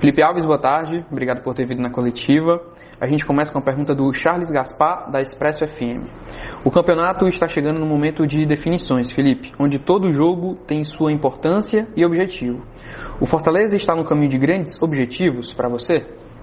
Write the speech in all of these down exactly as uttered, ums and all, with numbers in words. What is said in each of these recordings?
Felipe Alves, boa tarde. Obrigado por ter vindo na coletiva. A gente começa com a pergunta do Charles Gaspar, da Expresso F M. O campeonato está chegando no momento de definições, Felipe, onde todo jogo tem sua importância e objetivo. O Fortaleza está no caminho de grandes objetivos para você?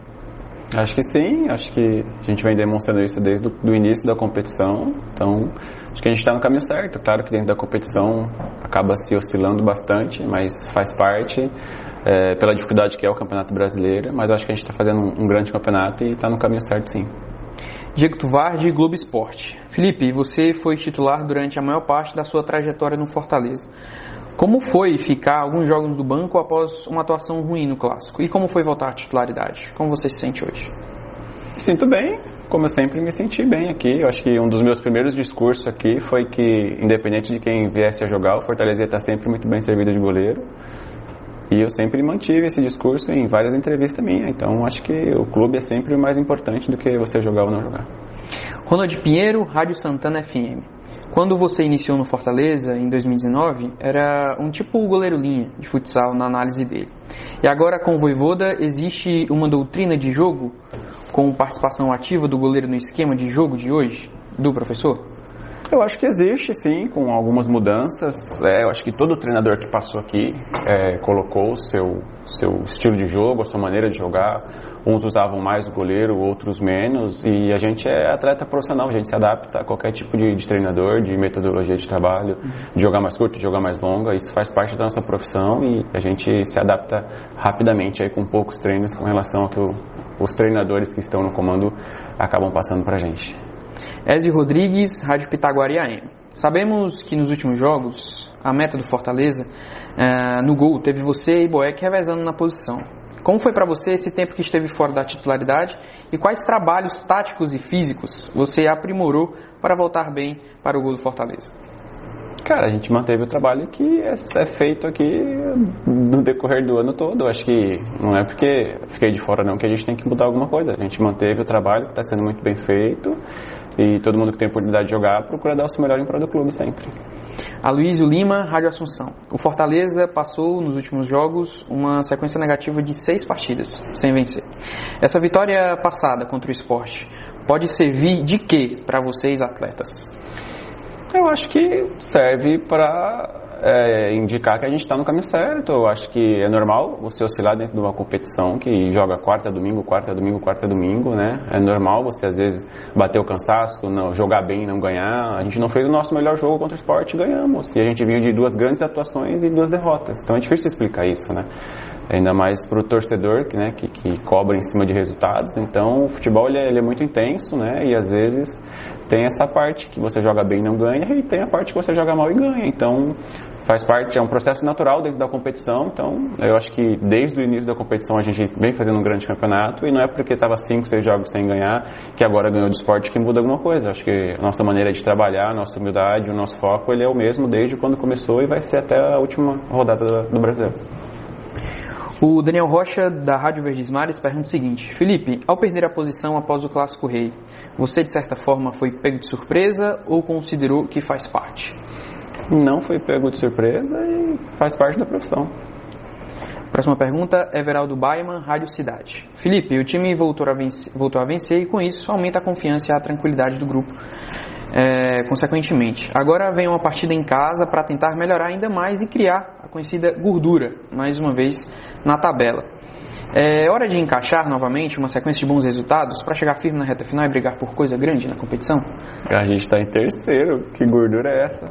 Acho que sim, acho que a gente vem demonstrando isso desde o início da competição, então acho que a gente está no caminho certo. Claro que dentro da competição acaba se oscilando bastante, mas faz parte é, pela dificuldade que é o Campeonato Brasileiro, mas acho que a gente está fazendo um, um grande campeonato e está no caminho certo sim. Diego Tuvardi, Globo Esporte. Felipe, você foi titular durante a maior parte da sua trajetória no Fortaleza. Como foi ficar alguns jogos do banco após uma atuação ruim no Clássico? E como foi voltar à titularidade? Como você se sente hoje? Me sinto bem, como eu sempre me senti bem aqui. Eu acho que um dos meus primeiros discursos aqui foi que, independente de quem viesse a jogar, o Fortaleza ia estar sempre muito bem servido de goleiro. E eu sempre mantive esse discurso em várias entrevistas minhas. Então, acho que o clube é sempre o mais importante do que você jogar ou não jogar. Ronald Pinheiro, Rádio Santana F M. Quando você iniciou no Fortaleza, em dois mil e dezenove, era um tipo goleiro-linha de futsal na análise dele. E agora, com o Vojvoda, existe uma doutrina de jogo com participação ativa do goleiro no esquema de jogo de hoje, do professor? Eu acho que existe, sim, com algumas mudanças. É, eu acho que todo treinador que passou aqui é, colocou o seu, seu estilo de jogo, a sua maneira de jogar. Uns usavam mais o goleiro, outros menos. E a gente é atleta profissional, a gente se adapta a qualquer tipo de, de treinador, de metodologia de trabalho, de jogar mais curto, de jogar mais longa. Isso faz parte da nossa profissão e a gente se adapta rapidamente aí com poucos treinos com relação ao que o, os treinadores que estão no comando acabam passando pra gente. Ezio Rodrigues, Rádio Pitaguari A M. Sabemos que nos últimos jogos, a meta do Fortaleza, uh, no gol, teve você e Boeck revezando na posição. Como foi para você esse tempo que esteve fora da titularidade e quais trabalhos táticos e físicos você aprimorou para voltar bem para o gol do Fortaleza? Cara, a gente manteve o trabalho que é feito aqui no decorrer do ano todo. Acho que não é porque fiquei de fora não que a gente tem que mudar alguma coisa. A gente manteve o trabalho que está sendo muito bem feito e todo mundo que tem a oportunidade de jogar procura dar o seu melhor em prol do clube sempre. Aloysio Lima, Rádio Assunção. O Fortaleza passou nos últimos jogos uma sequência negativa de seis partidas sem vencer. Essa vitória passada contra o Sport pode servir de quê para vocês atletas? Eu acho que serve para é, indicar que a gente está no caminho certo. Eu acho que é normal você oscilar dentro de uma competição que joga quarta, domingo, quarta, domingo, quarta, domingo, né? É normal você às vezes bater o cansaço, não, jogar bem e não ganhar. A gente não fez o nosso melhor jogo contra o Sport e ganhamos. E a gente vinha de duas grandes atuações e duas derrotas. Então é difícil explicar isso, né? Ainda mais para o torcedor, né, que, que cobra em cima de resultados. Então o futebol ele é, ele é muito intenso, né, e às vezes tem essa parte que você joga bem e não ganha, e tem a parte que você joga mal e ganha. Então faz parte, é um processo natural dentro da competição. Então eu acho que desde o início da competição a gente vem fazendo um grande campeonato, e não é porque estava cinco, seis jogos sem ganhar que agora ganhou do Sport que muda alguma coisa. Eu acho que a nossa maneira de trabalhar, a nossa humildade, o nosso foco, ele é o mesmo desde quando começou e vai ser até a última rodada do, do Brasileiro. O Daniel Rocha, da Rádio Verdes Mares, pergunta o seguinte: Felipe, ao perder a posição após o Clássico Rei, você de certa forma foi pego de surpresa ou considerou que faz parte? Não foi pego de surpresa e faz parte da profissão. Próxima pergunta, Everaldo Baiman, Rádio Cidade. Felipe, o time voltou a vencer, voltou a vencer e com isso aumenta a confiança e a tranquilidade do grupo. É, consequentemente, agora vem uma partida em casa para tentar melhorar ainda mais e criar a conhecida gordura, mais uma vez, na tabela. É hora de encaixar novamente uma sequência de bons resultados para chegar firme na reta final e brigar por coisa grande na competição? A gente está em terceiro, que gordura é essa?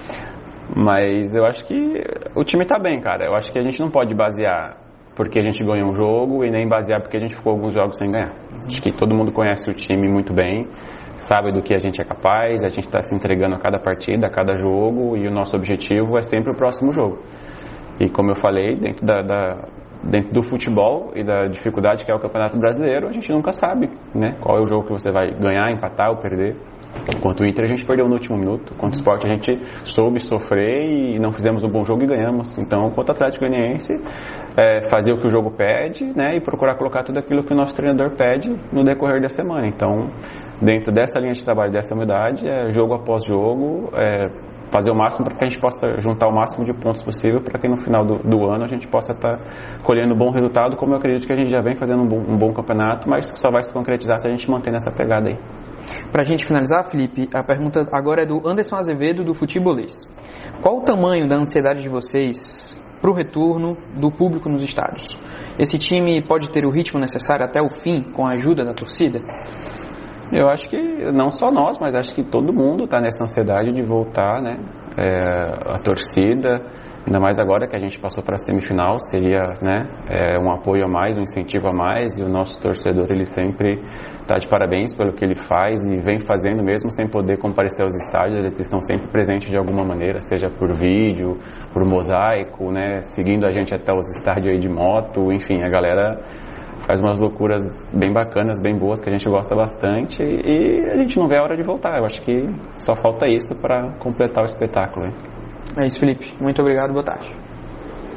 Mas eu acho que o time está bem, cara. Eu acho que a gente não pode basear porque a gente ganhou um jogo e nem basear porque a gente ficou alguns jogos sem ganhar. Acho que todo mundo conhece o time muito bem, sabe do que a gente é capaz, a gente está se entregando a cada partida, a cada jogo, e o nosso objetivo é sempre o próximo jogo. E como eu falei, dentro, da, da, dentro do futebol e da dificuldade que é o Campeonato Brasileiro, a gente nunca sabe, né, qual é o jogo que você vai ganhar, empatar ou perder. Contra o Inter a gente perdeu no último minuto, contra o Sport a gente soube sofrer e não fizemos um bom jogo e ganhamos. Então, contra o Atlético Goianiense, é, fazer o que o jogo pede, né, e procurar colocar tudo aquilo que o nosso treinador pede no decorrer da semana. Então, dentro dessa linha de trabalho, dessa humildade, é jogo após jogo, é, fazer o máximo para que a gente possa juntar o máximo de pontos possível para que no final do, do ano a gente possa estar tá colhendo um bom resultado, como eu acredito que a gente já vem fazendo um bom, um bom campeonato, mas só vai se concretizar se a gente manter nessa pegada aí. Para a gente finalizar, Felipe, a pergunta agora é do Anderson Azevedo, do Futebolês. Qual o tamanho da ansiedade de vocês para o retorno do público nos estádios? Esse time pode ter o ritmo necessário até o fim com a ajuda da torcida? Eu acho que não só nós, mas acho que todo mundo está nessa ansiedade de voltar, né? É, a torcida, ainda mais agora que a gente passou para a semifinal, seria, né, é, um apoio a mais, um incentivo a mais, e o nosso torcedor, ele sempre está de parabéns pelo que ele faz e vem fazendo mesmo sem poder comparecer aos estádios. Eles estão sempre presentes de alguma maneira, seja por vídeo, por mosaico, né, seguindo a gente até os estádios aí de moto, enfim, a galera faz umas loucuras bem bacanas, bem boas, que a gente gosta bastante, e a gente não vê a hora de voltar. Eu acho que só falta isso para completar o espetáculo. Hein? É isso, Felipe. Muito obrigado, boa tarde.